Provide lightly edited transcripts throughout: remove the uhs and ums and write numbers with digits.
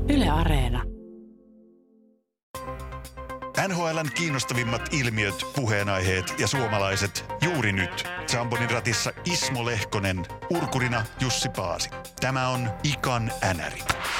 Yle Areena. NHL:n kiinnostavimmat ilmiöt, puheenaiheet ja suomalaiset juuri nyt. Zambonin ratissa Ismo Lehkonen, urkurina Jussi Paasi. Tämä on Ikan Änäri.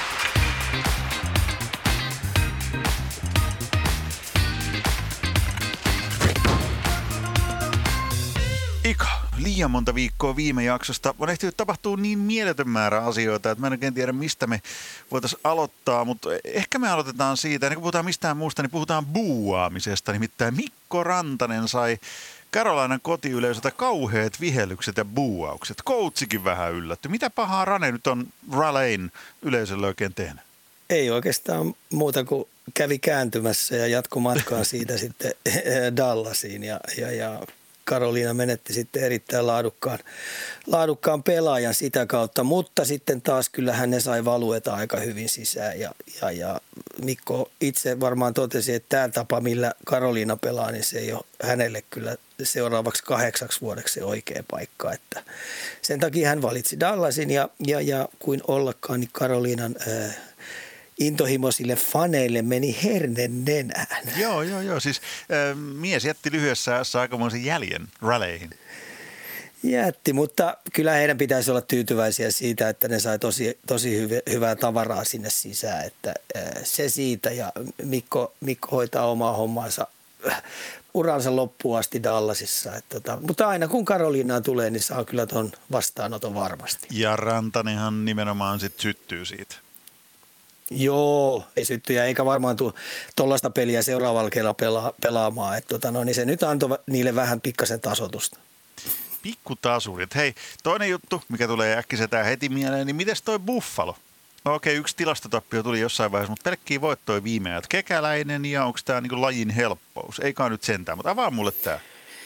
Ika, liian monta viikkoa viime jaksosta on ehtinyt tapahtua niin mieletön määrä asioita, että mä en oikein tiedä, mistä me voitaisiin aloittaa, mutta ehkä me aloitetaan siitä, ennen kuin puhutaan mistään muusta, niin puhutaan buuaamisesta. Nimittäin Mikko Rantanen sai Carolinan kotiyleisöltä kauheat vihellykset ja buuaukset. Coachikin vähän yllätty. Mitä pahaa Rane nyt on Raleighin yleisölle oikein tehnyt? Ei oikeastaan muuta kuin kävi kääntymässä ja jatkoi matkaa siitä sitten Dallasiin ja Carolina menetti sitten erittäin laadukkaan pelaajan sitä kautta, mutta sitten taas kyllähän ne sai valueta aika hyvin sisään ja Mikko itse varmaan totesi, että tämä tapa, millä Carolina pelaa, niin se ei ole hänelle kyllä seuraavaksi 8 vuodeksi se oikea paikka, että sen takia hän valitsi Dallasin ja kuin ollakaan, niin Carolinan intohimoisille faneille meni herne nenään. Joo. Siis mies jätti lyhyessä ajassa aikamoisen jäljen Raleihin. Jätti, mutta kyllä heidän pitäisi olla tyytyväisiä siitä, että ne sai tosi hyvää tavaraa sinne sisään. Että se siitä ja Mikko hoitaa omaa hommaansa uransa loppuun asti Dallasissa. Mutta aina kun Carolinaan tulee, niin saa kyllä tuon vastaanoton varmasti. Ja Rantanenhan nimenomaan sitten syttyy siitä. Joo, ei syttyjä eikä varmaan tule tuollaista peliä seuraavalla kerralla pelaamaan. Niin se nyt antoi niille vähän pikkasen tasotusta. Pikkutasurit. Hei, toinen juttu, mikä tulee äkkisetään heti mieleen, niin mites toi Buffalo? No okei, yksi tilastotappio tuli jossain vaiheessa, mutta pelkkiä voittoja viime ajat. Kekäläinen ja onko tämä niinku lajin helppous? Eikä nyt sentään, mutta avaa mulle tämä.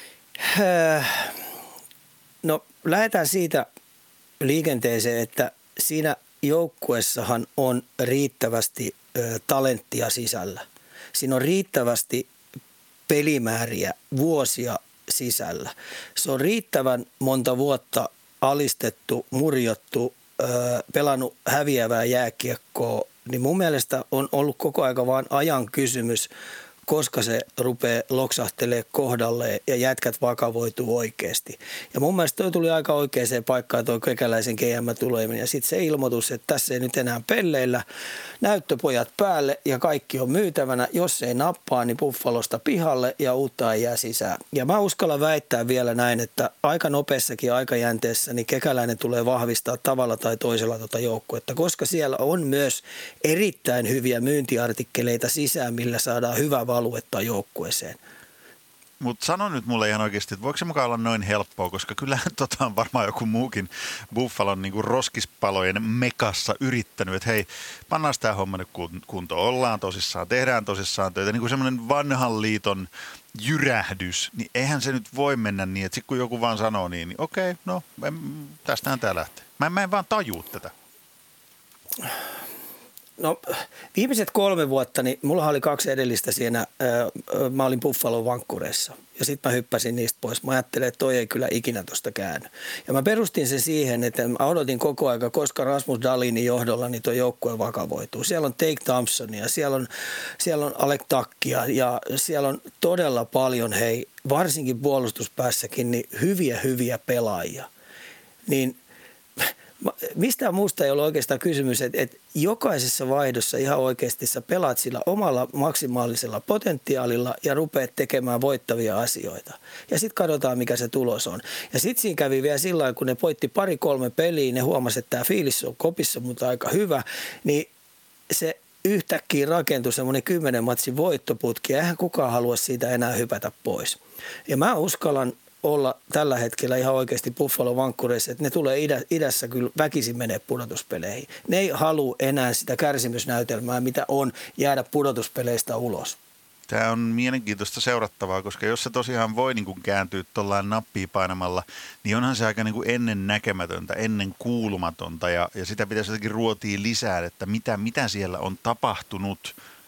No lähdetään siitä liikenteeseen, että siinä joukkuessahan on riittävästi talenttia sisällä. Siinä on riittävästi pelimääriä vuosia sisällä. Se on riittävän monta vuotta alistettu, murjottu, pelannut häviävää jääkiekkoa. Niin mun mielestä on ollut koko aika vaan ajan kysymys, koska se rupeaa loksahtelemaan kohdalleen ja jätkät vakavoituu oikeasti. Ja mun mielestä toi tuli aika oikeaan paikkaan toi kekäläisen GM-tuleminen. Ja sitten se ilmoitus, että tässä ei nyt enää pelleillä, näyttöpojat päälle ja kaikki on myytävänä. Jos ei nappaa, niin Buffalosta pihalle ja uutta ei jää sisään. Ja mä uskallan väittää vielä näin, että aika nopeassakin aikajänteessä niin kekäläinen tulee vahvistaa tavalla tai toisella tuota joukkuetta, koska siellä on myös erittäin hyviä myyntiartikkeleita sisään, millä saadaan hyvä valuetta joukkueeseen. Mutta sano nyt mulle ihan oikeasti, että voiko se mukaan olla noin helppoa, koska kyllähän on varmaan joku muukin Buffalon niinku roskispalojen mekassa yrittänyt, että hei, pannaan tämä homma nyt kuntoon, ollaan tosissaan, tehdään tosissaan töitä, niin kuin semmoinen vanhan liiton jyrähdys, niin eihän se nyt voi mennä niin, että sitten kun joku vaan sanoo niin okei, no tästähän tämä lähtee. Mä en vaan tajuu tätä. No viimeiset 3 vuotta, niin mulla oli 2 edellistä siinä, mä olin Buffalon vankkureissa ja sitten mä hyppäsin niistä pois. Mä ajattelin, että toi ei kyllä ikinä tosta käänny. Ja mä perustin sen siihen, että mä odotin koko aika, koska Rasmus Dahlinin johdolla niin toi joukkue vakavoituu. Siellä on Tage Thompsonia, siellä on Alec Takkia ja siellä on todella paljon, varsinkin puolustuspäässäkin, niin hyviä pelaajia. Niin mistään muusta ei ole oikeastaan kysymys, että jokaisessa vaihdossa ihan oikeasti sä pelaat sillä omalla maksimaalisella potentiaalilla ja rupeat tekemään voittavia asioita. Ja sitten katsotaan, mikä se tulos on. Ja sitten siinä kävi vielä sillä lailla, kun ne voitti 2-3 peliä, ne huomasi, että tämä fiilis on kopissa, mutta aika hyvä, niin se yhtäkkiä rakentui semmoinen 10 matsin voittoputki ja eihän kukaan halua siitä enää hypätä pois. Ja mä uskallan olla tällä hetkellä ihan oikeasti Buffalo vankkureissa, että ne tulee idässä kyllä väkisin menee pudotuspeleihin. Ne ei halua enää sitä kärsimysnäytelmää, mitä on jäädä pudotuspeleistä ulos. Tämä on mielenkiintoista seurattavaa, koska jos se tosiaan voi niin kuin kääntyä tuollain nappia painamalla, niin onhan se aika niin kuin ennen näkemätöntä, ennen kuulumatonta ja sitä pitäisi jotenkin ruotia lisää, että mitä siellä on tapahtunut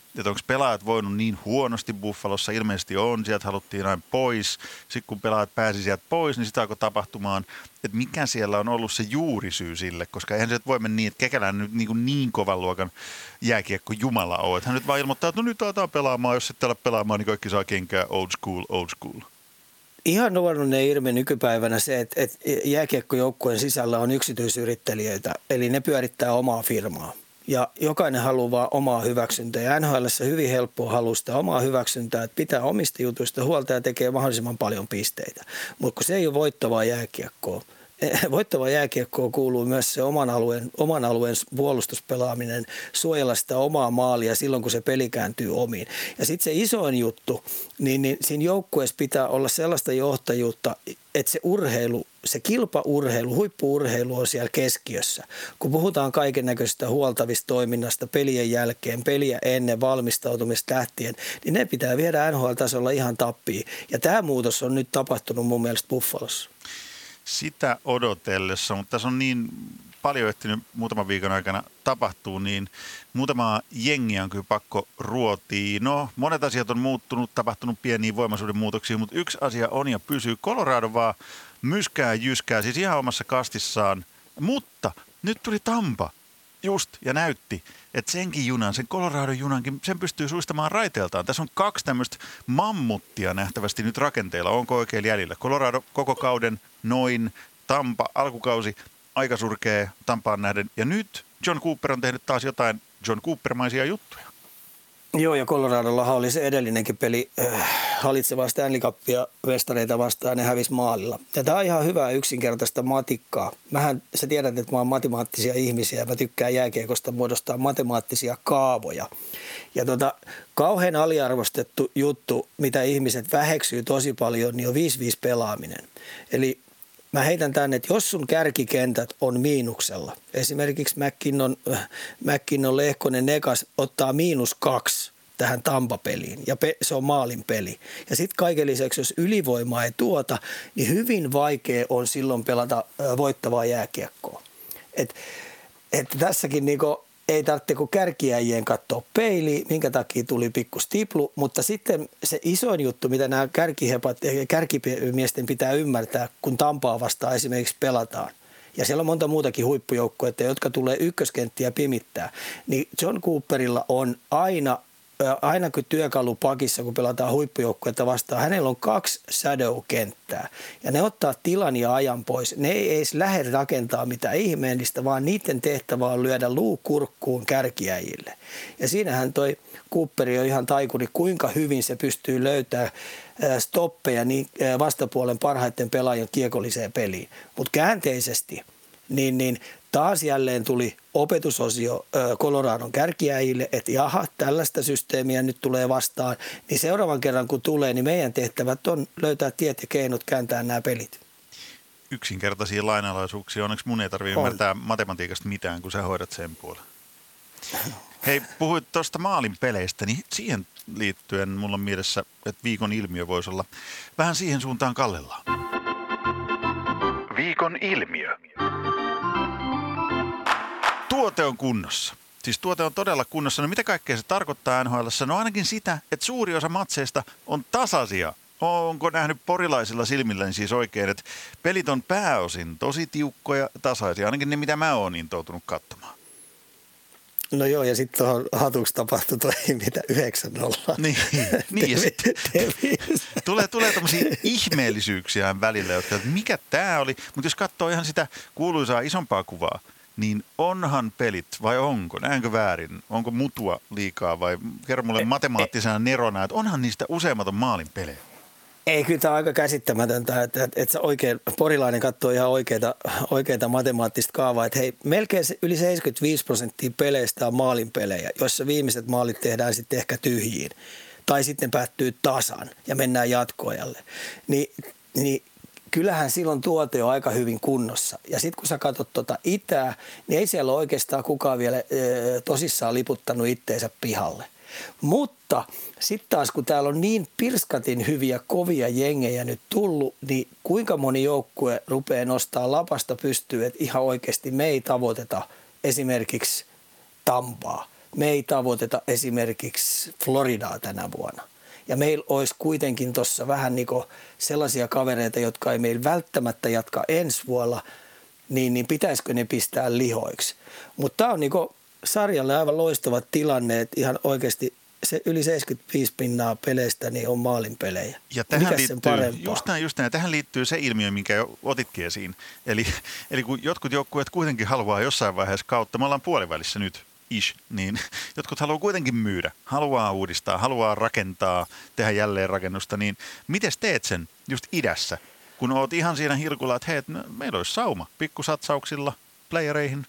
että onko pelaajat voinut niin huonosti Buffalossa, ilmeisesti on, sieltä haluttiin aina pois. Sitten kun pelaajat pääsi sieltä pois, niin sitä alkoi tapahtumaan, että mikä siellä on ollut se juurisyy sille, koska eihän se voi mennä niin, että Kekäläinen nyt niin kovan luokan jääkiekko Jumala on. Että hän nyt vaan ilmoittaa, että no nyt aletaan pelaamaan, jos et ala pelaamaan, niin kaikki saa kenkää old school. Ihan nuoruinen ilme nykypäivänä se, että jääkiekkojoukkueen sisällä on yksityisyrittelijöitä, eli ne pyörittää omaa firmaa. Ja jokainen haluaa vaan omaa hyväksyntää. Ja NHL:ssä hyvin helppoa haluaa sitä omaa hyväksyntää, että pitää omista jutuista huolta ja tekee mahdollisimman paljon pisteitä. Mutta kun se ei ole voittavaa jääkiekkoa. Voittavaa jääkiekkoa kuuluu myös se oman alueen puolustuspelaaminen, suojella sitä omaa maalia silloin, kun se peli kääntyy omiin. Ja sitten se isoin juttu, niin siinä joukkueessa pitää olla sellaista johtajuutta, että se urheilu, se kilpaurheilu, huippu-urheilu on siellä keskiössä. Kun puhutaan kaiken näköistä huoltavista toiminnasta pelien jälkeen, peliä ennen, valmistautumista lähtien, niin ne pitää viedä NHL-tasolla ihan tappiin. Ja tämä muutos on nyt tapahtunut mun mielestä Buffalossa. Sitä odotellessa, mutta tässä on niin paljon ehtinyt muutaman viikon aikana tapahtuu, niin muutama jengiä on kyllä pakko ruotia. No, monet asiat on muuttunut, tapahtunut pieniä voimaisuuden muutoksia, mutta yksi asia on ja pysyy. Colorado vaan myskää jyskää, siis ihan omassa kastissaan, mutta nyt tuli Tampa just ja näytti, että senkin junan, sen Colorado-junankin, sen pystyy suistamaan raiteeltaan. Tässä on 2 tämmöistä mammuttia nähtävästi nyt rakenteilla. Onko oikein jäljellä? Colorado koko kauden noin, Tampa alkukausi aika surkea Tampaan nähden. Ja nyt John Cooper on tehnyt taas jotain John Cooper-maisia juttuja. Joo, ja Coloradollahan oli se edellinenkin peli hallitsevaa Stanley Cupia vestareita vastaan, ne hävisi maalilla. Ja tämä on ihan hyvää yksinkertaista matikkaa. Sä tiedät, että mä oon matemaattisia ihmisiä ja mä tykkään jääkiekosta muodostaa matemaattisia kaavoja. Ja kauhean aliarvostettu juttu, mitä ihmiset väheksyy tosi paljon, niin on 5-5 pelaaminen. Eli mä heitän tänne, että jos sun kärkikentät on miinuksella, esimerkiksi McKinnon, Lehkonen, Nekas ottaa -2 tähän Tampa-peliin ja se on maalin peli. Ja sitten kaiken lisäksi, jos ylivoimaa ei tuota, niin hyvin vaikea on silloin pelata voittavaa jääkiekkoa. Että tässäkin niinku ei tarvitse kuin kärkiäjien katsoa peiliin, minkä takia tuli pikku stiplu, mutta sitten se isoin juttu, mitä nämä kärkimiesten pitää ymmärtää, kun Tampaa vastaan esimerkiksi pelataan, ja siellä on monta muutakin huippujoukkuetta, jotka tulee ykköskenttiä pimittää, niin John Cooperilla on aina kun työkalupakissa, kun pelataan huippujoukkuetta vastaan, hänellä on 2 shadow-kenttää. Ja ne ottaa tilan ja ajan pois. Ne ei edes lähde rakentaa mitään ihmeellistä, vaan niiden tehtävä on lyödä luu kurkkuun kärkiäjille. Ja siinähän toi Cooperi on ihan taikuri, kuinka hyvin se pystyy löytämään stoppeja niin vastapuolen parhaiten pelaajien kiekolliseen peliin. Mutta käänteisesti, niin taas jälleen tuli opetusosio Coloradon kärkiäjille, että jaha, tällaista systeemiä nyt tulee vastaan, niin seuraavan kerran kun tulee, niin meidän tehtävät on löytää tiet ja keinot kääntää nämä pelit. Yksinkertaisia lainalaisuuksia. Onneksi mun ei tarvitse ymmärtää matematiikasta mitään, kun sä hoidat sen puolen. Hei, puhuit tuosta maalin peleistä, niin siihen liittyen mulla on mielessä, että viikon ilmiö voisi olla vähän siihen suuntaan kallellaan. Viikon ilmiö. Tuote on kunnossa. Siis tuote on todella kunnossa. No mitä kaikkea se tarkoittaa NHL:ssä? No ainakin sitä, että suuri osa matseista on tasaisia. Onko nähnyt porilaisilla silmilläni siis oikein, että pelit on pääosin tosi tiukkoja tasaisia. Ainakin ne, mitä mä oon intoutunut katsomaan. No joo, ja sitten tuohon hatuksi tapahtui toi mitä 9-0. Niin ja sitten tulee tämmöisiä ihmeellisyyksiä välillä, jotka, että mikä tää oli. Mutta jos katsoo ihan sitä kuuluisaa isompaa kuvaa, niin onhan pelit vai onko? Näenkö väärin? Onko mutua liikaa vai kerro mulle matemaattisena nerona, että onhan niistä useammat maalin pelejä? Ei, kyllä tämä on aika käsittämätöntä, että se oikein porilainen katsoo ihan oikeita matemaattista kaavaa, että hei, melkein yli 75% peleistä on maalin pelejä, joissa viimeiset maalit tehdään sitten ehkä tyhjiin tai sitten päättyy tasan ja mennään jatkoajalle. Niin kyllähän silloin tuote on aika hyvin kunnossa. Ja sitten kun sä katsot itää, niin ei siellä ole oikeastaan kukaan vielä tosissaan liputtanut itteensä pihalle. Mutta sitten taas kun täällä on niin pirskatin hyviä kovia jengejä nyt tullut, niin kuinka moni joukkue rupeaa nostaa lapasta pystyyn, että ihan oikeasti me ei tavoiteta esimerkiksi Tampaa me ei tavoiteta esimerkiksi Floridaa tänä vuonna. Ja meillä olisi kuitenkin tuossa vähän niin kuin sellaisia kavereita, jotka ei meillä välttämättä jatka ensi vuonna, niin pitäisikö ne pistää lihoiksi. Mutta tämä on niin kuin sarjalle aivan loistava tilanne, että ihan oikeasti se yli 75% peleistä niin on maalin pelejä. Ja tähän liittyy, just näin, tähän liittyy se ilmiö, minkä jo otitkin esiin. Eli kun jotkut joukkueet kuitenkin haluaa jossain vaiheessa kautta, me ollaan puolivälissä nyt, niin jotkut haluaa kuitenkin myydä, haluaa uudistaa, haluaa rakentaa, tehdä jälleenrakennusta, niin miten teet sen just idässä, kun oot ihan siinä hilkulla, että hei, meillä olisi sauma pikkusatsauksilla playereihin.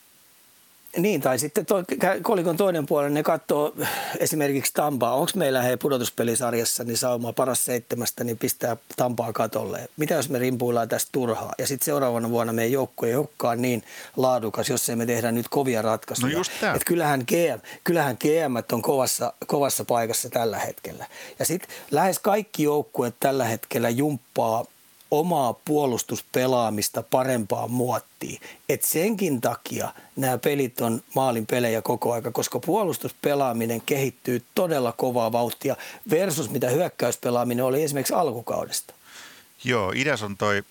Niin, tai sitten kolikon toinen puoli, ne katsoo esimerkiksi Tampaa. Onko meillä pudotuspelisarjassa niin sauma paras 7, niin pistää Tampaa katolle. Mitä jos me rimpuillaan tästä turhaa? Ja sitten seuraavana vuonna meidän joukko ei olekaan niin laadukas, jos ei me tehdä nyt kovia ratkaisuja. No just tämä. Kyllähän GM on kovassa paikassa tällä hetkellä. Ja sitten lähes kaikki joukkueet tällä hetkellä jumppaa omaa puolustuspelaamista parempaan muottiin. Et senkin takia nämä pelit on maalin pelejä koko aika, koska puolustuspelaaminen kehittyy todella kovaa vauhtia versus mitä hyökkäyspelaaminen oli esimerkiksi alkukaudesta. Joo, idäs on toi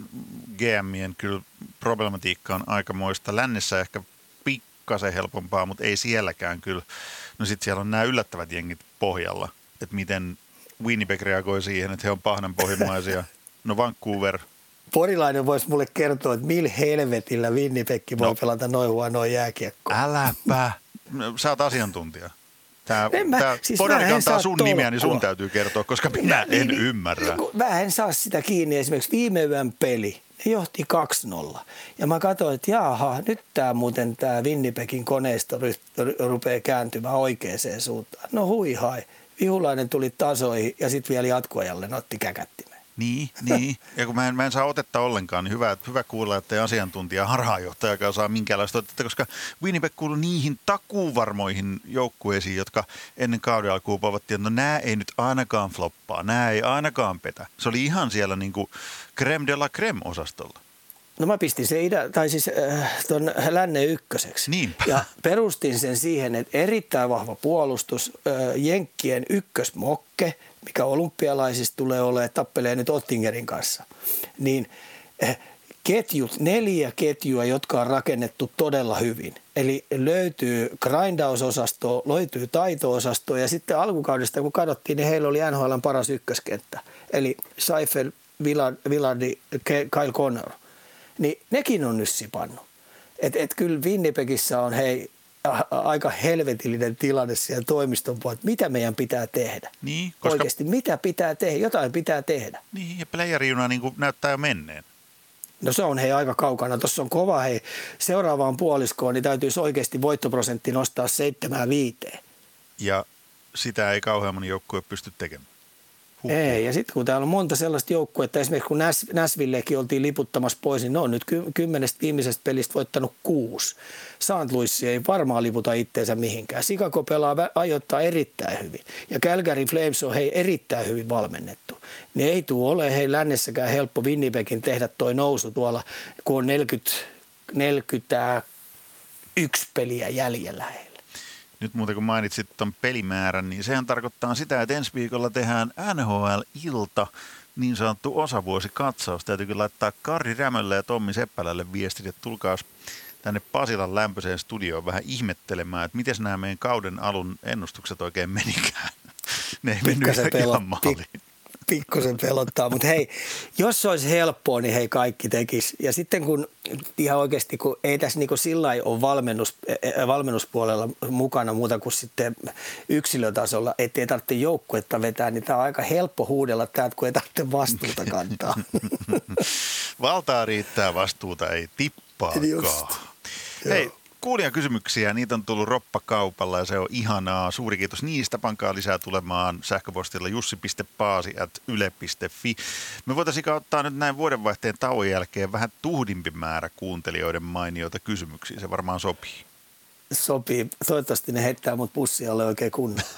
GMien kyllä problematiikka on aikamoista. Lännessä ehkä pikkasen helpompaa, mutta ei sielläkään kyllä. No sit siellä on nämä yllättävät jengit pohjalla, että miten Winnipeg reagoi siihen, että he on pahnanpohjimmaisia. No Vancouver. Porilainen voisi mulle kertoa, että millä helvetillä Winnipeg voi pelata noin huonoa jääkiekkoa. Äläpä. Sä oot asiantuntija. Tää Podari kantaa sun nimiä, niin sun täytyy kertoa, koska minä en ymmärrä. Mä en saa sitä kiinni. Esimerkiksi viime yön peli, ne johti 2-0. Ja mä katsoin, että jaha, nyt tää Winnipegin koneisto rupeaa kääntymään oikeaan suuntaan. No huihai. Vihulainen tuli tasoihin ja sitten vielä jatkoajalle otti käkättimeen. Niin. Ja kun mä en saa otetta ollenkaan, niin hyvä kuulla, että asiantuntija harhaanjohtajakaan saa minkäänlaista otetta, koska Winnipeg kuuluu niihin takuuvarmoihin joukkueisiin, jotka ennen kauden alkuun povattiin, että no nää ei nyt ainakaan floppaa, nää ei ainakaan petä. Se oli ihan siellä niin kuin crème de la crème -osastolla. No mä pistin se ton lännen ykköseksi. Niinpä. Ja perustin sen siihen, että erittäin vahva puolustus, jenkkien ykkösmokke, mikä olympialaisista tulee olemaan, tappelee nyt Ottingerin kanssa, niin 4 ketjua, jotka on rakennettu todella hyvin. Eli löytyy grindaus-osastoa, löytyy taito-osastoa ja sitten alkukaudesta, kun katsottiin, niin heillä oli NHL:n paras ykköskenttä. Eli Seifel, Villardi, Kyle Connor. Niin nekin on nyt sipannut. Et kyllä Winnipegissä on aika helvetillinen tilanne siellä toimiston puolella, että mitä meidän pitää tehdä. Niin, koska oikeasti, mitä pitää tehdä? Jotain pitää tehdä. Niin, ja playerijuna niin näyttää jo menneen. No se on aika kaukana. Tuossa on kova seuraavaan puoliskoon, niin täytyisi oikeasti voittoprosentti nostaa 7-5. Ja sitä ei kauhean moni joukkue pysty tekemään. Ei, ja sitten kun täällä on monta sellaista joukkuetta, esimerkiksi kun Nashvillekin oltiin liputtamassa pois, niin ne on nyt 10 viimeisestä pelistä voittanut 6. St. Louis ei varmaan liputa itteensä mihinkään. Chicago pelaa ajoittaa erittäin hyvin. Ja Calgary Flames on erittäin hyvin valmennettu. Ne ei tule ole lännessäkään helppo Winnipegin tehdä toi nousu tuolla, kun on 41 peliä jäljellä heillä. Nyt muuten kun mainitsit tuon pelimäärän, niin sehän tarkoittaa sitä, että ensi viikolla tehdään NHL-ilta, niin sanottu osavuosikatsaus. Täytyy kyllä laittaa Kari Rämölle ja Tommi Seppälälle viestit, että tulkaas tänne Pasilan lämpöiseen studioon vähän ihmettelemään, että miten nämä meidän kauden alun ennustukset oikein menikään. Ne ei mennyt ihan maaliin. Pikkusen pelottaa, mutta hei, jos se olisi helppoa, niin kaikki tekisi. Ja sitten kun ihan oikeasti, kun ei tässä niin kuin sillä lailla ole valmennuspuolella mukana muuta kuin sitten yksilötasolla, ettei tarvitse joukkuetta vetää, niin tämä on aika helppo huudella täältä, kun ei tarvitse vastuuta kantaa. Valtaa riittää, vastuuta ei tippaakaan. Hei, kuulijakysymyksiä, niitä on tullut roppakaupalla ja se on ihanaa. Suuri kiitos niistä. Pankaa lisää tulemaan sähköpostilla jussi.paasi@yle.fi. Me voitaisiin ottaa nyt näin vuodenvaihteen tauon jälkeen vähän tuhdimpi määrä kuuntelijoiden mainioita kysymyksiä. Se varmaan sopii. Sopii. Toivottavasti ne heittää mut pussia alle oikein kunnolla.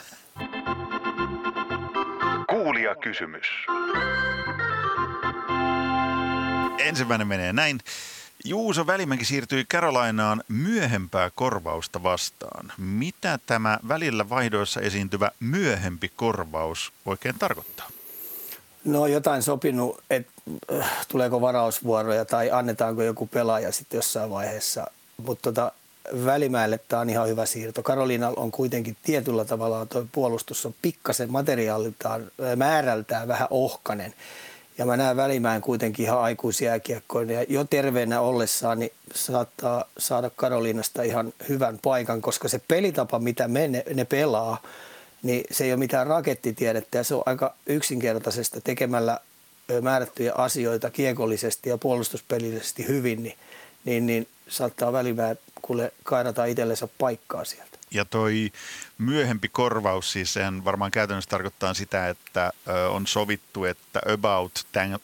Kuulijakysymys. Ensimmäinen menee näin. Juuso Välimäki siirtyi Carolinaan myöhempää korvausta vastaan. Mitä tämä välillä vaihdoissa esiintyvä myöhempi korvaus oikein tarkoittaa? No jotain sopinut, että tuleeko varausvuoroja tai annetaanko joku pelaaja sitten jossain vaiheessa, mutta Välimäelle tämä on ihan hyvä siirto. Carolinalla on kuitenkin tietyllä tavalla tuo puolustus on pikkasen materiaaliltaan, määrältään vähän ohkainen. Ja mä näen Välimäen kuitenkin ihan aikuisjääkiekkoinen ja jo terveenä ollessaan niin saattaa saada Carolinasta ihan hyvän paikan, koska se pelitapa, mitä ne pelaa, niin se ei ole mitään rakettitiedettä ja se on aika yksinkertaisesta tekemällä määrättyjä asioita kiekollisesti ja puolustuspelillisesti hyvin, niin saattaa Välimäen kuule kairata itsellensä paikkaa sieltä. Ja toi myöhempi korvaus, siis sehän varmaan käytännössä tarkoittaa sitä, että on sovittu, että about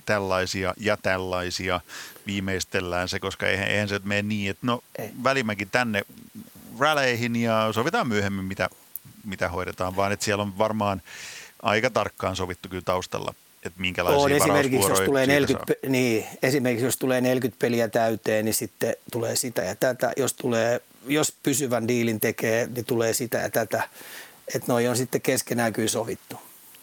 tällaisia viimeistellään se, koska eihän se mene niin, että no Välimäki tänne ralleihin ja sovitaan myöhemmin, mitä hoidetaan, vaan että siellä on varmaan aika tarkkaan sovittu kyllä taustalla, että minkälaisia varausvuoroja esimerkiksi jos tulee 40 peliä täyteen, niin sitten tulee sitä ja tätä. Jos pysyvän diilin tekee, niin tulee sitä ja tätä. Että noi on sitten keskenään kyllä sovittu.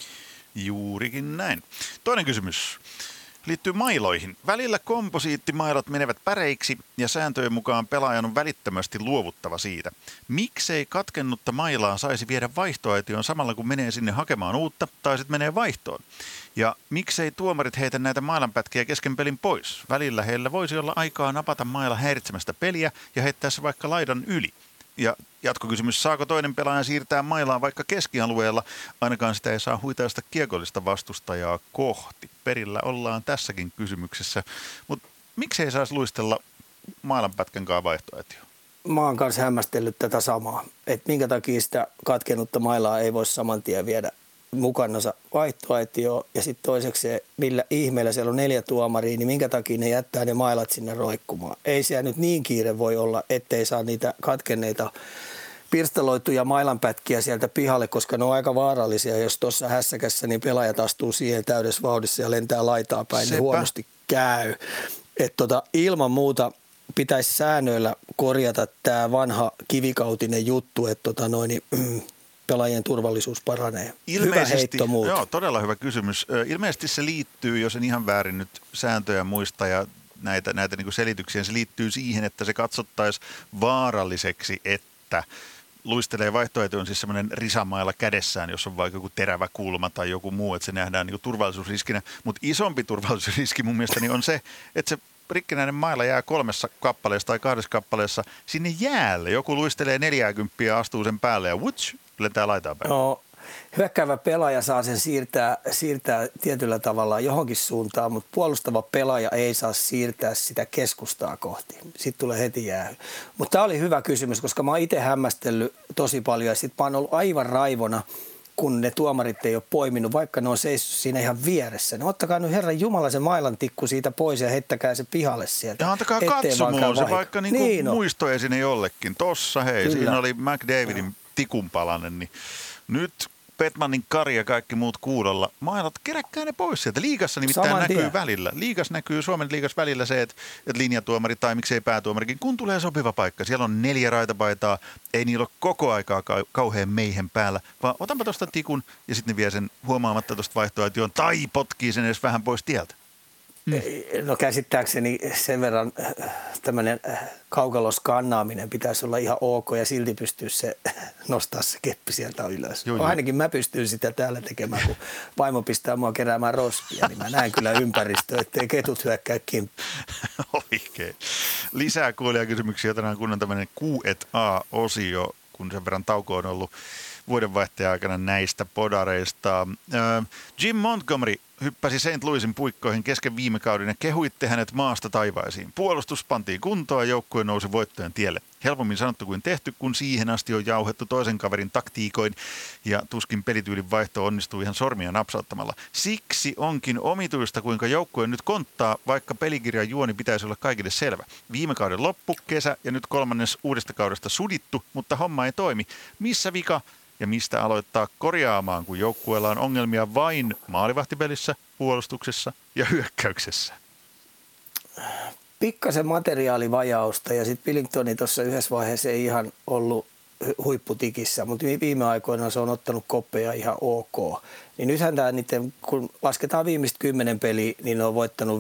Juurikin näin. Toinen kysymys liittyy mailoihin. Välillä komposiittimailat menevät päreiksi ja sääntöjen mukaan pelaajan on välittömästi luovuttava siitä. Miksei katkennutta mailaa saisi viedä vaihtoaitioon samalla kun menee sinne hakemaan uutta tai sitten menee vaihtoon? Ja miksei tuomarit heitä näitä mailanpätkiä kesken pelin pois? Välillä heillä voisi olla aikaa napata maila häiritsemästä peliä ja heittää se vaikka laidan yli. Ja jatkokysymys, saako toinen pelaaja siirtää mailaa vaikka keskialueella? Ainakaan sitä ei saa huitaista kiekollista vastustajaa kohti. Perillä ollaan tässäkin kysymyksessä. Mutta miksei saisi luistella mailanpätkän kanssa vaihtoaitioon? Mä oon kanssa hämmästellyt tätä samaa. Että minkä takia sitä katkennutta mailaa ei voi saman tien viedä mukanansa vaihtoaitioon. Ja sitten toiseksi millä ihmeellä siellä on 4 tuomaria, niin minkä takia ne jättää ne mailat sinne roikkumaan. Ei siellä nyt niin kiire voi olla, ettei saa niitä katkenneita pirstaloituja mailanpätkiä sieltä pihalle, koska ne on aika vaarallisia. Jos tuossa hässäkässä niin pelaajat astuu siihen täydessä vauhdissa ja lentää laitaa päin, niin huonosti käy. Että ilman muuta pitäisi säännöillä korjata tämä vanha kivikautinen juttu, että pelaajien turvallisuus paranee. Hyvä heitto muut. Joo, todella hyvä kysymys. Ilmeisesti se liittyy, jos en ihan väärin nyt sääntöjä muista ja näitä niin kuin selityksiä, se liittyy siihen, että se katsottaisiin vaaralliseksi, että luistelee vaihtoehtoon siis semmoinen risamailla kädessään, jos on vaikka joku terävä kulma tai joku muu, että se nähdään niin kuin turvallisuusriskinä. Mutta isompi turvallisuusriski mun mielestäni on se, että se rikkinäinen maila jää 3 kappaleessa tai 2 kappaleessa sinne jäälle. Joku luistelee 40 ja astuu sen päälle ja wutsch, lentää laitaan päin. No, hyökkäävä pelaaja saa sen siirtää tietyllä tavalla johonkin suuntaan, mutta puolustava pelaaja ei saa siirtää sitä keskustaa kohti. Sitten tulee heti jäähy. Mutta tämä oli hyvä kysymys, koska mä oon itse hämmästellyt tosi paljon ja sitten mä oon ollut aivan raivona, kun ne tuomarit ei ole poiminut, vaikka ne on seissyt siinä ihan vieressä. No ottakaa nyt Herran Jumala se mailan tikku siitä pois ja heittäkää se pihalle sieltä. Ja antakaa katsomaan se vaikka niin muistoesine jollekin. Tossa hei, kyllä. Siinä oli McDavidin tikunpalanen, niin nyt Petmanin Kari ja kaikki muut kuulolla. Mailat, keräkkää ne pois sieltä. Liigassa nimittäin saman näkyy tien välillä. Suomen liigas välillä se, että linjatuomari tai miksei päätuomarikin, kun tulee sopiva paikka. Siellä on 4 raitapaitaa, ei niillä ole koko aikaa kauhean meihen päällä, vaan otanpa tuosta tikun ja sitten ne vie sen huomaamatta tuosta vaihtoaitioon tai potkii sen edes vähän pois tieltä. No käsittääkseni sen verran tämmöinen kaukaloskannaaminen pitäisi olla ihan ok ja silti pystyy se nostaa se keppi sieltä ylös. Joo. Ainakin mä pystyn sitä täällä tekemään, kun vaimo pistää mua keräämään roskia, niin mä näen kyllä ympäristöä, ettei ketut hyökkää kimppuun. Oikein. Lisää kuulijakysymyksiä, tänään kun on tämmöinen Q&A-osio, kun sen verran tauko on ollut vuodenvaihteen aikana näistä podareista. Jim Montgomery hyppäsi St. Louisin puikkoihin kesken viime kauden ja kehuitte hänet maasta taivaisiin. Puolustus pantiin kuntoon ja joukkue nousi voittojen tielle. Helpommin sanottu kuin tehty, kun siihen asti on jauhettu toisen kaverin taktiikoin ja tuskin pelityylin vaihto onnistuu ihan sormia napsauttamalla. Siksi onkin omituista, kuinka joukkue nyt konttaa, vaikka pelikirjan juoni pitäisi olla kaikille selvä. Viime kauden loppu, kesä ja nyt 3. uudesta kaudesta sudittu, mutta homma ei toimi. Missä vika? Ja mistä aloittaa korjaamaan, kun joukkueella on ongelmia vain maalivahtipelissä, puolustuksessa ja hyökkäyksessä? pikkasen materiaalivajausta ja sitten Billingtoni tuossa yhdessä vaiheessa ei ihan ollut huipputikissä, mutta viime aikoina se on ottanut koppeja ihan ok. Niin nythän tämä niiden, kun lasketaan viimeiset 10 peliä, niin ne on voittanut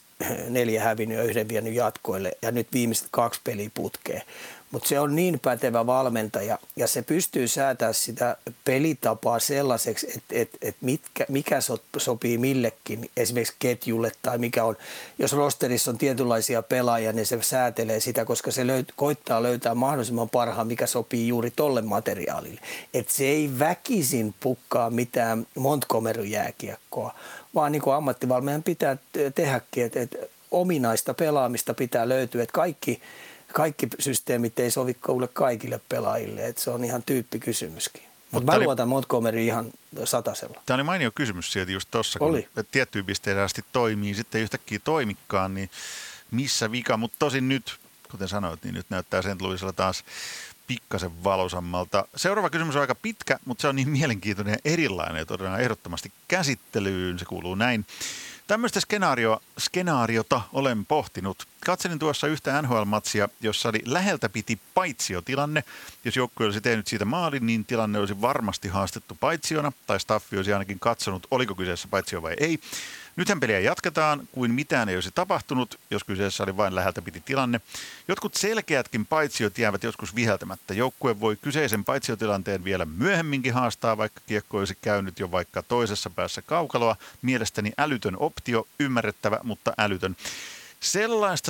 4 hävinnyt ja 1 vienyt jatkoille ja nyt viimeiset 2 peliä putkeen. Mutta se on niin pätevä valmentaja ja se pystyy säätämään sitä pelitapaa sellaiseksi, että mikä sopii millekin, esimerkiksi ketjulle tai mikä on. Jos rosterissa on tietynlaisia pelaajia, niin se säätelee sitä, koska se koittaa löytää mahdollisimman parhaan, mikä sopii juuri tolle materiaalille. Että se ei väkisin pukkaa mitään Montgomery-jääkiekkoa, vaan niin kuin ammattivalmentajan pitää tehdäkin, että ominaista pelaamista pitää löytyä, että kaikki systeemit ei sovi kaikille pelaajille, että se on ihan tyyppikysymyskin. Mutta mä luotan Montgomery ihan satasella. Tämä oli mainio kysymys sieltä just tuossa, kun tiettyyn pisteeseen asti toimii, sitten yhtäkkiä toimikaan, niin missä vika? Mutta tosin nyt, kuten sanoit, niin nyt näyttää St. Louisella taas pikkasen valosammalta. Seuraava kysymys on aika pitkä, mutta se on niin mielenkiintoinen ja erilainen, että otetaan ehdottomasti käsittelyyn. Se kuuluu näin. Tämmöistä skenaariota olen pohtinut. Katselin tuossa yhtä NHL-matsia, jossa oli läheltä piti paitsiotilanne. Jos joukkue olisi tehnyt siitä maalin, niin tilanne olisi varmasti haastettu paitsiona, tai staffi olisi ainakin katsonut, oliko kyseessä paitsio vai ei. Nythän peliä jatketaan, kuin mitään ei olisi tapahtunut, jos kyseessä oli vain läheltä piti tilanne. Jotkut selkeätkin paitsiot jäävät joskus viheltämättä. Joukkue voi kyseisen paitsiotilanteen vielä myöhemminkin haastaa, vaikka kiekko olisi käynyt jo vaikka toisessa päässä kaukaloa. Mielestäni älytön optio, ymmärrettävä, mutta älytön. Sellaista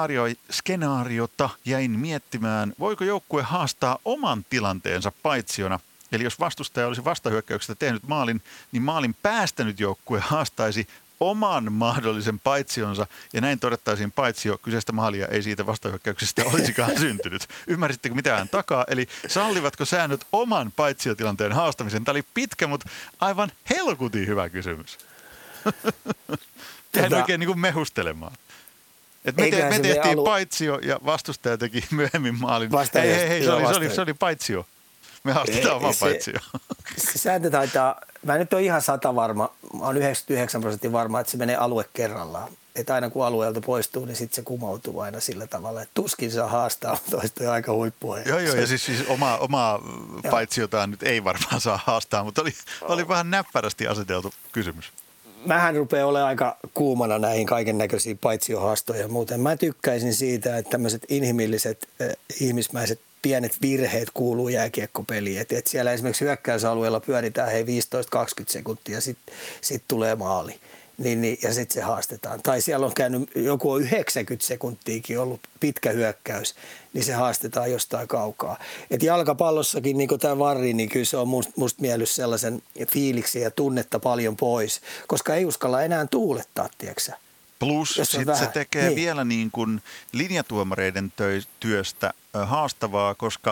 skenaariota jäin miettimään, voiko joukkue haastaa oman tilanteensa paitsiona. Eli jos vastustaja olisi vastahyökkäyksestä tehnyt maalin, niin maalin päästänyt joukkue haastaisi oman mahdollisen paitsionsa ja näin todettaisiin paitsio, kyseistä maalia ei siitä vastahyökkäyksestä olisikaan syntynyt. Ymmärsittekö mitä hän takaa? Eli sallivatko säännöt oman paitsiotilanteen haastamisen? Tämä oli pitkä, mutta aivan helkutin hyvä kysymys. Jäin oikein niin kuin mehustelemaan. Et me tehtiin paitsio ja vastustaja teki myöhemmin maalin. Hei, se oli paitsio. Me haastetaan oman paitsio. Se sääntö taitaa, mä nyt ole ihan 100 varma, mä oon 99% varma, että se menee alue kerrallaan. Että aina kun alueelta poistuu, niin sitten se kumoutuu aina sillä tavalla, että tuskin saa haastaa, toista on aika huippua. Joo, ja siis omaa paitsiotaan nyt ei varmaan saa haastaa, mutta oli vähän näppärästi aseteltu kysymys. Mähän rupeaa olemaan aika kuumana näihin kaiken näköisiin paitsiohaastoja ja muuten. Mä tykkäisin siitä, että tämmöiset inhimilliset, ihmismäiset pienet virheet kuuluu jääkiekkopeliin. Että siellä esimerkiksi hyökkäysalueella pyöritään 15-20 sekuntia ja sit tulee maali. Ja sitten se haastetaan. Tai siellä on käynyt joku 90 sekuntiakin ollut pitkä hyökkäys, niin se haastetaan jostain kaukaa. Et jalkapallossakin, niin kuin tämä VAR, niin kyllä se on musta mielys sellaisen fiiliksi ja tunnetta paljon pois, koska ei uskalla enää tuulettaa, tiedätkö? Plus sitten se tekee vielä niin kuin linjatuomareiden työstä haastavaa, koska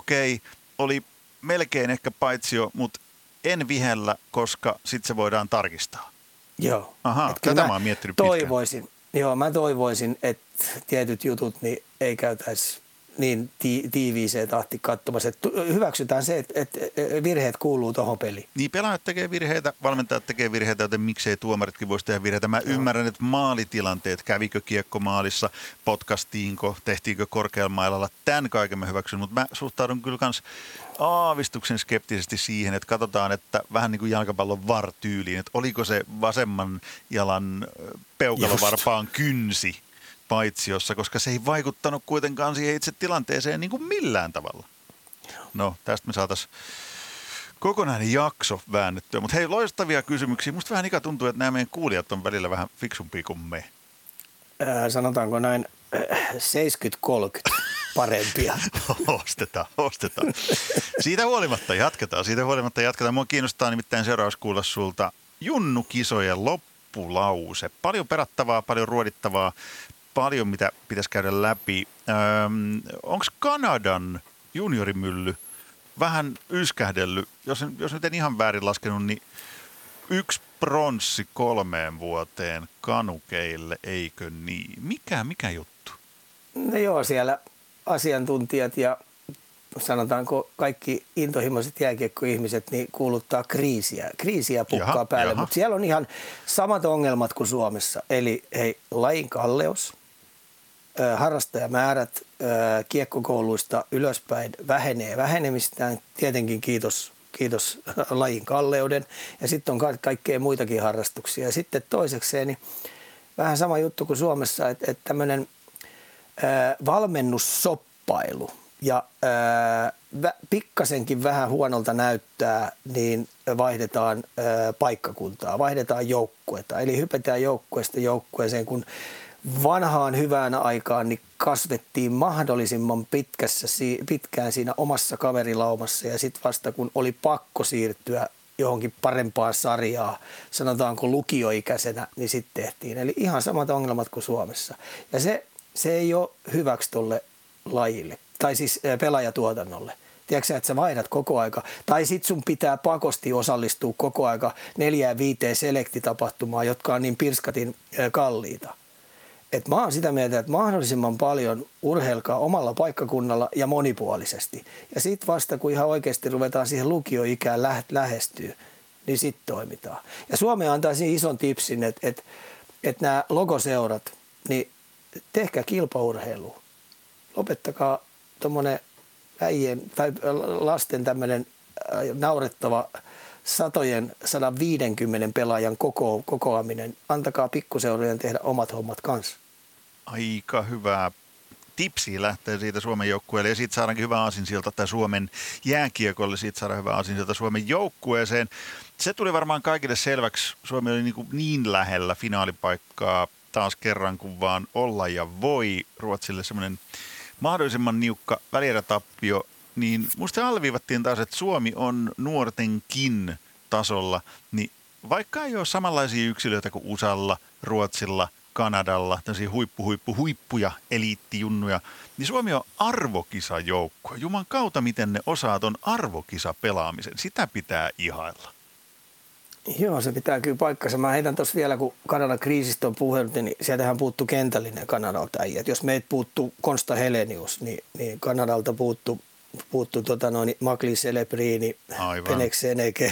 oli melkein ehkä paitsio, mutta en vihellä, koska sitten se voidaan tarkistaa. Joo. Ahaa, tätä mä oon miettinyt pitkään. Mä toivoisin, että tietyt jutut niin ei käytäisi niin tiiviiseen tahti katsomassa. Että hyväksytään se, että virheet kuuluu tuohon peliin. Niin pelaajat tekee virheitä, valmentajat tekee virheitä, joten miksei tuomaritkin voisi tehdä virheitä. Mä ymmärrän, että maalitilanteet, kävikö kiekko maalissa, potkastiinko, tehtiinkö korkealla mailalla, tämän kaiken mä hyväksyn. Mutta mä suhtaudun kyllä kans aavistuksen skeptisesti siihen, että katsotaan, että vähän niin kuin jalkapallon VAR-tyyliin, että oliko se vasemman jalan peukalovarpaan kynsi paitsiossa, koska se ei vaikuttanut kuitenkaan siihen itse tilanteeseen niin kuin millään tavalla. No, tästä me saataisiin kokonainen jakso väännettyä. Mutta hei, loistavia kysymyksiä. Musta vähän ikä tuntuu, että nämä meidän kuulijat on välillä vähän fiksumpia kuin me. Sanotaanko näin 70-30 parempia. Ostetaan. Siitä huolimatta jatketaan. Mua kiinnostaa nimittäin seuraavaksi kuulla sulta junnukisojen loppulause. Paljon perattavaa, paljon ruodittavaa. Paljon, mitä pitäisi käydä läpi. Onko Kanadan juniorimylly vähän yskähdellyt? Jos nyt en ihan väärin laskenut, niin 1 pronssi 3 vuoteen kanukeille, eikö niin? Mikä juttu? No joo, siellä asiantuntijat ja sanotaanko kaikki intohimoiset jääkiekkoihmiset niin kuuluttaa kriisiä pukkaa päälle. Mutta siellä on ihan samat ongelmat kuin Suomessa. Eli lajin kalleus, harrastajamäärät kiekkokouluista ylöspäin vähenee vähenemistään, tietenkin kiitos lajin kalleuden, ja sitten on kaikkea muitakin harrastuksia. Ja sitten toisekseen niin vähän sama juttu kuin Suomessa, että tämmöinen valmennussoppailu ja pikkasenkin vähän huonolta näyttää, niin vaihdetaan paikkakuntaa, vaihdetaan joukkuetta. Eli hypätään joukkueesta joukkueeseen, kun vanhaan hyvään aikaan niin kasvettiin mahdollisimman pitkään siinä omassa kaverilaumassa ja sitten vasta kun oli pakko siirtyä johonkin parempaan sarjaan, sanotaanko lukioikäisenä, niin sitten tehtiin. Eli ihan samat ongelmat kuin Suomessa. Ja se ei ole hyväksi tuolle lajille, tai siis pelaajatuotannolle. Tiedätkö että sä vaihdat koko aika, tai sit sun pitää pakosti osallistua koko aika 4-5 selektitapahtumaan, jotka on niin pirskatin kalliita. Et mä oon sitä mieltä, että mahdollisimman paljon urheilkaa omalla paikkakunnalla ja monipuolisesti. Ja sitten vasta, kun ihan oikeasti ruvetaan siihen lukioikään lähestyä, niin sitten toimitaan. Ja Suomi antaa siinä ison tipsin, että nämä logoseurat, niin tehkää kilpaurheilua. Lopettakaa tuommoinen äijien tai lasten tämmöinen naurettava 150 pelaajan kokoaminen. Antakaa pikkuseurojen tehdä omat hommat kanssa. Aika hyvää tipsiä lähtee siitä Suomen joukkueelle ja siitä saadaankin hyvä aasinsilta tai Suomen jääkiekolle, siitä saadaan hyvä aasinsilta Suomen joukkueeseen. Se tuli varmaan kaikille selväksi. Suomi oli niin lähellä finaalipaikkaa taas kerran, kun vaan olla ja voi. Ruotsille semmoinen mahdollisimman niukka välierätappio, niin musta alviivattiin taas, että Suomi on nuortenkin tasolla, niin vaikka ei ole samanlaisia yksilöitä kuin USAlla, Ruotsilla, Kanadalla, tämmöisiä huippuja, eliittijunnuja, niin Suomi on arvokisajoukkue. Juman kautta, miten ne osaa ton arvokisapelaamisen. Sitä pitää ihailla. Joo, se pitää kyllä paikkansa. Mä heitän tuossa vielä, kun Kanadan kriisistä on puhunut, niin sieltähän puuttuu kentällinen Kanadalta. Jos meitä puuttuu Konsta Helenius, niin Kanadalta puuttuu Makli Celebrini, Penek Seneke,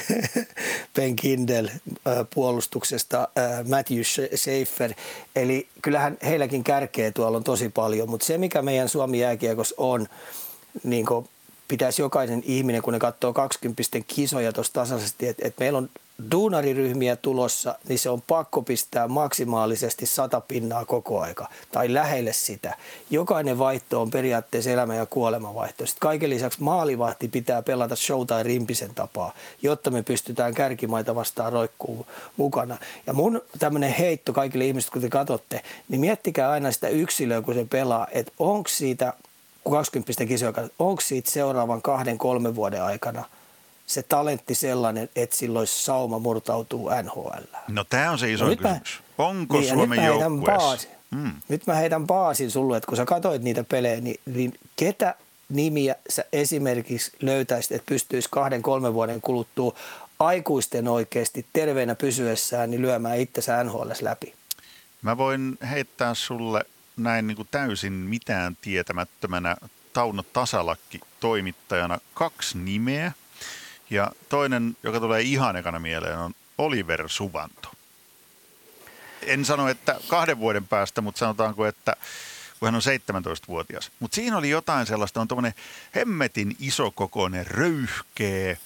Ben Kindel puolustuksesta, Matthew Schaefer. Eli kyllähän heilläkin kärkeä tuolla on tosi paljon, mutta se mikä meidän Suomi jääkiekossa on, niin pitäisi jokainen ihminen, kun ne katsoo 20 kisoja tuossa tasaisesti, että meillä on duunariryhmiä tulossa, niin se on pakko pistää maksimaalisesti 100 pinnaa koko aika tai lähelle sitä. Jokainen vaihto on periaatteessa elämä- ja kuolemavaihto. Sitten kaiken lisäksi maalivahti pitää pelata Showtime Rimpisen tapaa, jotta me pystytään kärkimaita vastaan roikkuun mukana. Ja mun tämmöinen heitto kaikille ihmisille, kun te katsotte, niin miettikää aina sitä yksilöä, kun se pelaa, että onko siitä 20 kisoja, onko siitä seuraavan 2-3 vuoden aikana se talentti sellainen, että silloin olisi sauma murtautuu NHL. No tämä on se iso kysymys. Onko Suomen joukkueessa? Nyt mä heitän baasin sulle, että kun sä katsoit niitä pelejä, niin ketä nimiä sä esimerkiksi löytäisit, että pystyisi 2-3 vuoden kuluttua aikuisten oikeasti terveenä pysyessään niin lyömään itsensä NHL:ssä läpi? Mä voin heittää sulle näin niin kuin täysin mitään tietämättömänä Tauno Tasalakki toimittajana 2 nimeä. Ja toinen, joka tulee ihan ekana mieleen, on Oliver Suvanto. En sano, että 2 vuoden päästä, mutta sanotaanko, että kun hän on 17-vuotias. Mutta siinä oli jotain sellaista, on tuommoinen hemmetin isokokoinen, röyhkeä,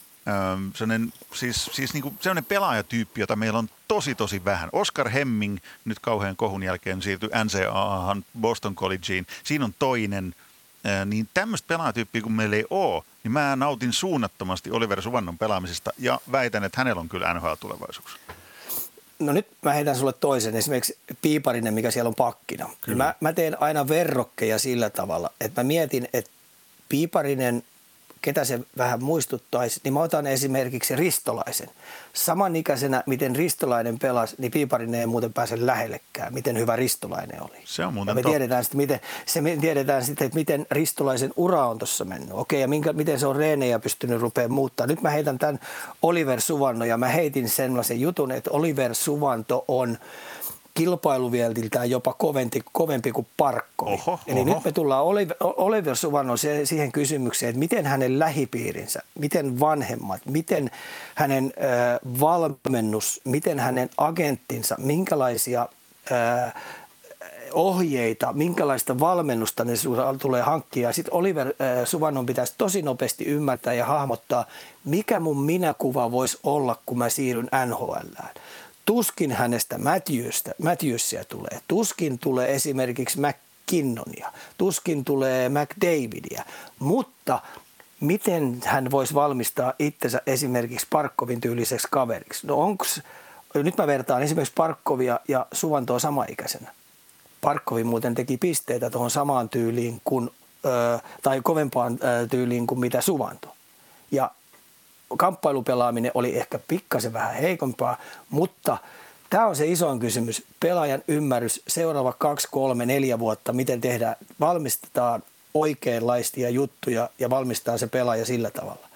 sellainen pelaajatyyppi, jota meillä on tosi vähän. Oscar Hemming nyt kauhean kohun jälkeen siirtyi NCAAhan Boston Collegeen. Siinä on toinen. Niin tämmöistä pelaajatyyppiä kun meillä ei ole, niin mä nautin suunnattomasti Oliver Suvannon pelaamisesta ja väitän, että hänellä on kyllä NHL-tulevaisuus. No nyt mä heitän sulle toisen, esimerkiksi Piiparinen, mikä siellä on pakkina. Mä teen aina verrokkeja sillä tavalla, että mä mietin, että Piiparinen, ketä se vähän muistuttaisi, niin mä otan esimerkiksi Ristolaisen. Samanikäisenä, miten Ristolainen pelasi, niin Piiparinen ei muuten pääse lähellekään, miten hyvä Ristolainen oli. Se on muuten me tiedetään sitten, että miten Ristolaisen ura on tuossa mennyt. Okei, ja miten se on reenejä pystynyt rupeamaan muuttaa. Nyt mä heitän tämän Oliver Suvannon, ja mä heitin sellaisen jutun, että Oliver Suvanto on kilpailuvieltiltään jopa kovempi kuin Parkkovi. Eli nyt me tullaan Oliver Suvannon siihen kysymykseen, että miten hänen lähipiirinsä, miten vanhemmat, miten hänen valmennus, miten hänen agenttinsa, minkälaisia ohjeita, minkälaista valmennusta ne tulee hankkia. Sitten Oliver Suvannon pitäisi tosi nopeasti ymmärtää ja hahmottaa, mikä mun minäkuva voisi olla, kun mä siirryn NHL:ään. Tuskin hänestä Matthewsia tulee. Tuskin tulee esimerkiksi McKinnonia. Tuskin tulee McDavidia. Mutta miten hän voisi valmistaa itsensä esimerkiksi Parkkovin tyyliseksi kaveriksi? No nyt mä vertaan esimerkiksi Parkkovia ja Suvantoa samaikäisenä. Parkkovi muuten teki pisteitä tuohon samaan tyyliin tai kovempaan tyyliin kuin mitä Suvanto. Ja kamppailupelaaminen oli ehkä pikkasen vähän heikompaa, mutta tämä on se isoin kysymys. Pelaajan ymmärrys seuraava 2, 3, 4 vuotta, miten valmistetaan oikeanlaisia juttuja ja valmistaa se pelaaja sillä tavalla.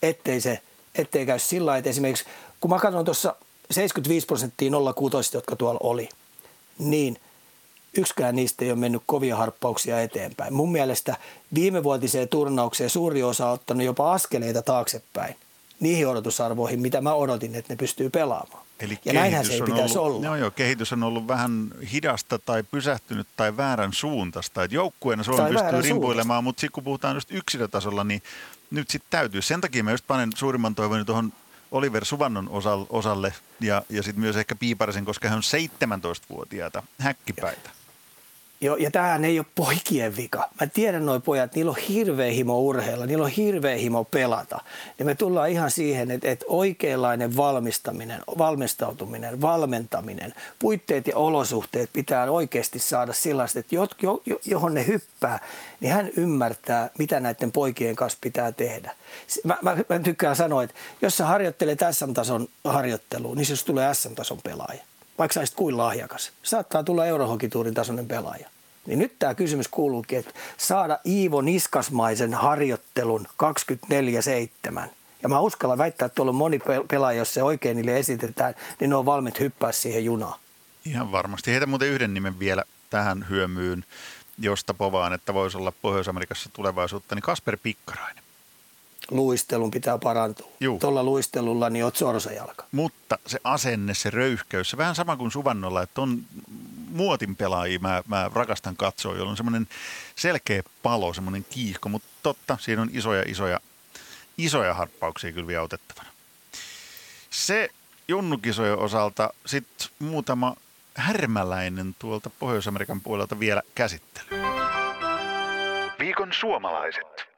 Ettei käy sillä lailla, että esimerkiksi kun mä katson tuossa 75% 06, jotka tuolla oli, niin yksikään niistä ei ole mennyt kovia harppauksia eteenpäin. Mun mielestä viimevuotiseen turnaukseen suuri osa on ottanut jopa askeleita taaksepäin niihin odotusarvoihin, mitä mä odotin, että ne pystyy pelaamaan. Eli ja näinhän se ei pitäisi olla. Joo, kehitys on ollut vähän hidasta tai pysähtynyt tai väärän suuntaista. Et joukkueena Suomi pystyy rimpuilemaan, mutta sitten kun puhutaan just yksilötasolla, niin nyt sitten täytyy. Sen takia mä just panen suurimman toivoni tuohon Oliver Suvannon osalle ja sitten myös ehkä Piiparisen, koska hän on 17-vuotiaita häkkipäitä. Joo, ja tämähän ei ole poikien vika. Mä tiedän nuo pojat, niillä on hirveä himo urheilla, niillä on hirveä himo pelata. Ja me tullaan ihan siihen, että oikeanlainen valmistautuminen, valmentaminen, puitteet ja olosuhteet pitää oikeasti saada sellaiset, että johon ne hyppää, niin hän ymmärtää, mitä näiden poikien kanssa pitää tehdä. Mä tykkään sanoa, että jos sä harjoittelet SM-tason harjoittelua, niin jos tulee SM-tason pelaaja. Vaikka sä olisit kuin lahjakas. Saattaa tulla Eurohokituurin tasoinen pelaaja. Niin nyt tämä kysymys kuuluukin, että saada Iivo Niskasmaisen harjoittelun 24/7. Ja mä uskallan väittää, että tuolla on moni pelaaja, jos se oikein niille esitetään, niin ne on valmiit hyppää siihen junaan. Ihan varmasti. Heitä muuten yhden nimen vielä tähän hyömyyn, josta povaan, että voisi olla Pohjois-Amerikassa tulevaisuutta, niin Kasper Pikkarainen. Luistelun pitää parantua. Tuolla luistelulla niin oot sorsajalka. Mutta se asenne, se röyhkeys, se vähän sama kuin Suvannolla, että on muotin pelaajia, mä rakastan katsoa, jolla on semmoinen selkeä palo, semmoinen kiihko, mutta totta, siinä on isoja harppauksia kyllä vielä otettavana. Se junnukisojen osalta sitten muutama härmäläinen tuolta Pohjois-Amerikan puolelta vielä käsittely. Viikon suomalaiset.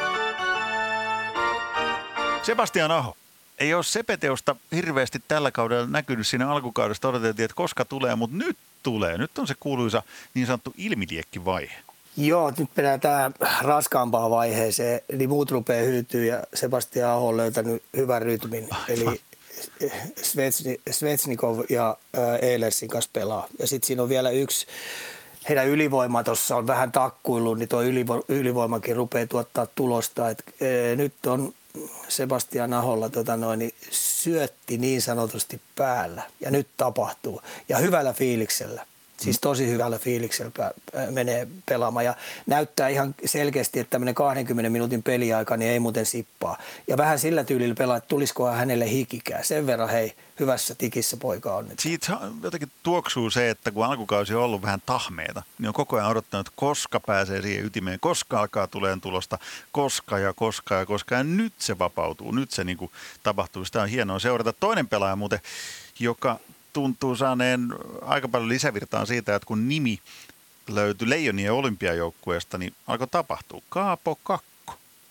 Sebastian Aho. Ei ole Sepeteosta hirveästi tällä kaudella näkynyt siinä alkukaudesta. Odotettiin, että koska tulee, mutta nyt tulee. Nyt on se kuuluisa niin sanottu ilmiliekkivaihe. Joo, nyt mennään tähän raskaampaan vaiheeseen. Eli muut rupeaa hyytyä ja Sebastian Aho on löytänyt hyvän rytmin. Eli Svetsnikov ja Eilersin kanssa pelaa. Ja sitten siinä on vielä yksi, heidän ylivoima tuossa on vähän takkuillut, niin tuo ylivoimakin rupeaa tuottaa tulosta. Nyt on Sebastian Aholla syötti niin sanotusti päällä ja nyt tapahtuu ja hyvällä fiiliksellä. Siis tosi hyvällä fiiliksellä menee pelaamaan ja näyttää ihan selkeästi, että tämmöinen 20 minuutin peliaika niin ei muuten sippaa. Ja vähän sillä tyylillä pelaa, että tulisikohan hänelle hikikään. Sen verran hyvässä tikissä poika on nyt. Siitä jotenkin tuoksuu se, että kun alkukausi on ollut vähän tahmeita, niin on koko ajan odottanut, koska pääsee siihen ytimeen, koska alkaa tulemaan tulosta, koska. Ja nyt se vapautuu, nyt se niin kuin tapahtuu. Sitä on hienoa seurata. Toinen pelaaja muuten, joka tuntuu saaneen aika paljon lisävirtaan siitä, että kun nimi löytyi Leijonien olympiajoukkueesta, niin alkoi tapahtua. Kaapo Kakko.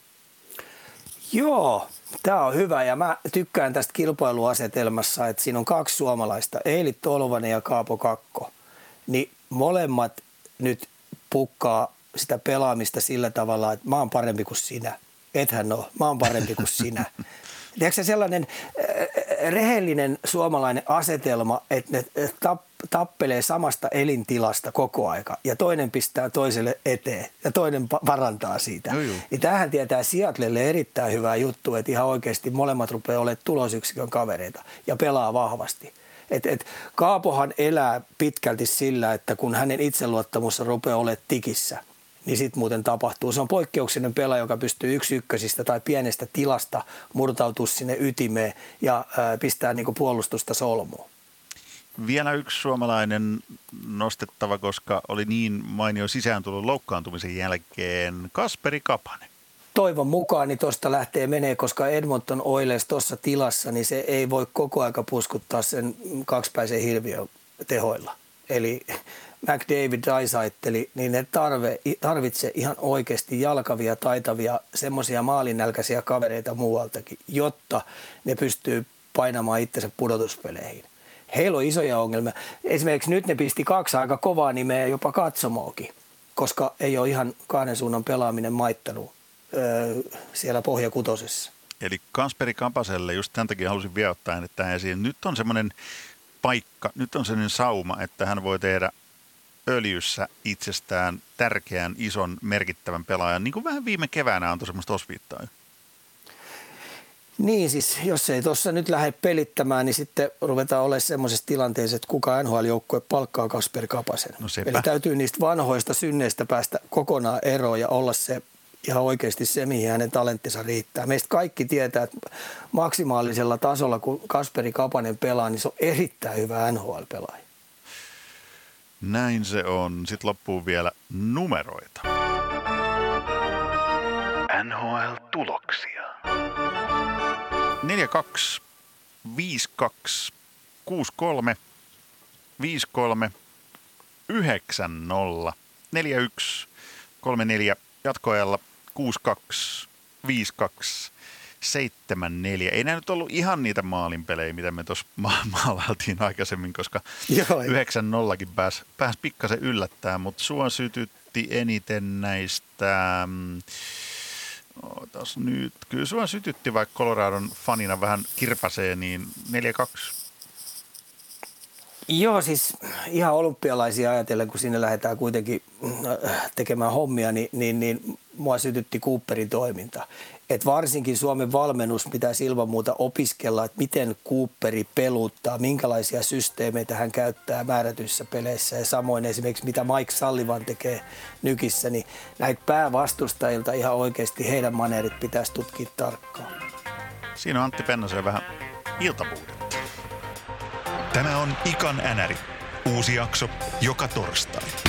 Joo, tämä on hyvä ja mä tykkään tästä kilpailuasetelmassa, että siinä on 2 suomalaista, Eili Tolvanen ja Kaapo Kakko. Niin molemmat nyt pukkaa sitä pelaamista sillä tavalla, että mä oon parempi kuin sinä. Ethän ole, mä oon parempi kuin sinä. Tiedätkö sellainen rehellinen suomalainen asetelma, että ne tappelee samasta elintilasta koko aika ja toinen pistää toiselle eteen ja toinen parantaa siitä. Niin tämähän tietää Seattlelle erittäin hyvää juttua, että ihan oikeasti molemmat rupeaa olemaan tulosyksikön kavereita ja pelaa vahvasti. Kaapohan elää pitkälti sillä, että kun hänen itseluottamus rupeaa olemaan tikissä, niin sitten muuten tapahtuu. Se on poikkeuksellinen pelaaja, joka pystyy 1-1 tai pienestä tilasta murtautua sinne ytimeen ja pistää niinku puolustusta solmuun. Vielä yksi suomalainen nostettava, koska oli niin mainio sisääntulon loukkaantumisen jälkeen, Kasperi Kapanen. Toivon mukaan niin tuosta lähtee menee, koska Edmonton Oilers tuossa tilassa, niin se ei voi koko aika puskuttaa sen kaksipäisen hirviön tehoilla. Eli McDavid, Draisaitl, niin ne tarvitsee ihan oikeasti jalkavia, taitavia, semmoisia maalinälkäisiä kavereita muualtakin, jotta ne pystyy painamaan itsensä pudotuspeleihin. Heillä on isoja ongelmia. Esimerkiksi nyt ne pisti 2 aika kovaa nimeä jopa katsomoakin, koska ei ole ihan kahden suunnan pelaaminen maittanut siellä pohjakutosessa. Eli Kasperi Kapaselle just tämän takia halusin vielä ottaa tähän esiin. Nyt on semmoinen paikka, nyt on semmoinen sauma, että hän voi tehdä öljyssä itsestään tärkeän, ison, merkittävän pelaajan, niin kuin vähän viime keväänä antoi semmoista osviittaa. Niin siis, jos ei tuossa nyt lähde pelittämään, niin sitten ruvetaan olemaan semmoisessa tilanteessa, että kuka NHL-joukkue palkkaa Kasperi Kapasen. No eli täytyy niistä vanhoista synneistä päästä kokonaan eroon ja olla se ihan oikeasti se, mihin hänen talenttinsa riittää. Meistä kaikki tietää, että maksimaalisella tasolla, kun Kasperi Kapanen pelaa, niin se on erittäin hyvä NHL-pelaaja. Näin se on. Sitten loppuu vielä numeroita. NHL-tuloksia. 4-2, 5-2, 6-3, 5-3, 9-0, 4-1, 3-4, jatkoajalla 6-2, 5-2, 7-4. Ei nämä nyt ollut ihan niitä maalinpelejä, mitä me tuossa maalailtiin aikaisemmin, koska 9-0kin pääsi pikkasen yllättämään, mutta sua sytytti eniten näistä... nyt. Kyllä sua sytytti, vaikka Coloradon fanina vähän kirpasee, niin 4-2. Joo, siis ihan olympialaisia ajatellen, kun sinne lähdetään kuitenkin tekemään hommia, niin mua sytytti Cooperin toiminta. Et varsinkin Suomen valmennus pitäisi ilman muuta opiskella, että miten Cooperi peluttaa, minkälaisia systeemeitä hän käyttää määrätyissä peleissä ja samoin esimerkiksi mitä Mike Sullivan tekee Nykissä, niin näitä päävastustajilta ihan oikeasti heidän maneerit pitäisi tutkia tarkkaan. Siinä on Antti Pennasen vähän iltapuudetta. Tämä on Ikan NR. Uusi jakso joka torstai.